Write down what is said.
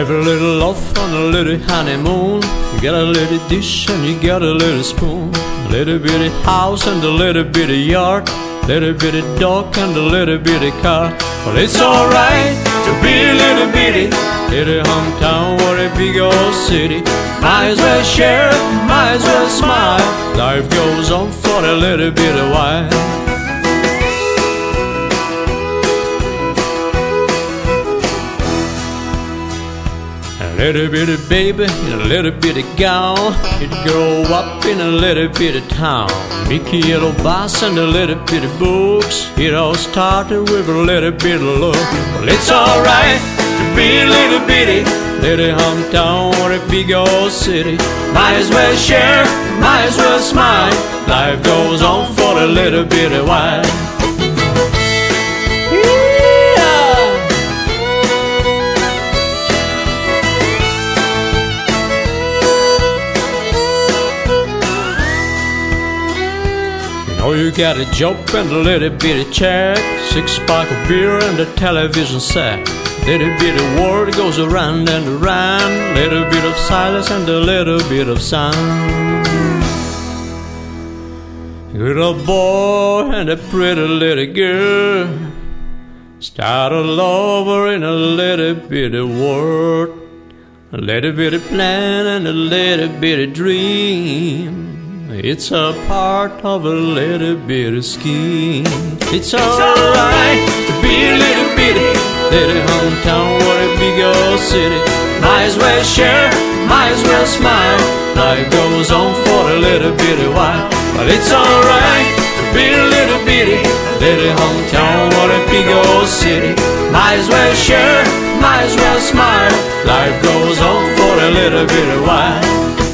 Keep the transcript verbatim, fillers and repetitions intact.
Every little love on a little honeymoon. You got a little dish and you got a little spoon. A little bitty house and a little bitty yard. Little bitty dog and a little bitty car. Well, it's alright to be a little bitty. Little hometown or a big old city. Might as well share, might as well smile. Life goes on for a little bit of while. A little bitty baby in a little bitty gown. He'd grow up in a little bitty town. Mickey yellow bus and a little bitty books. It all started with a little bit of love. Well, it's alright to be a little bitty. Little hometown or a big old city. Might as well share, might as well smile. Life goes on for a little bitty while. Oh, you got a job and a little bitty check. Six pack of beer and a television set. Little bitty word goes around and around. Little bit of silence and a little bit of sound. Little boy and a pretty little girl start a lover in a little bitty world. A little bitty plan and a little bitty dream. It's a part of a little bitty scheme. It's alright to be a little bitty. Little hometown or a big old city. Might as well share, might as well smile. Life goes on for a little bitty while. But it's alright to be a little bitty. Little hometown or a big old city. Might as well share, might as well smile. Life goes on for a little bitty while.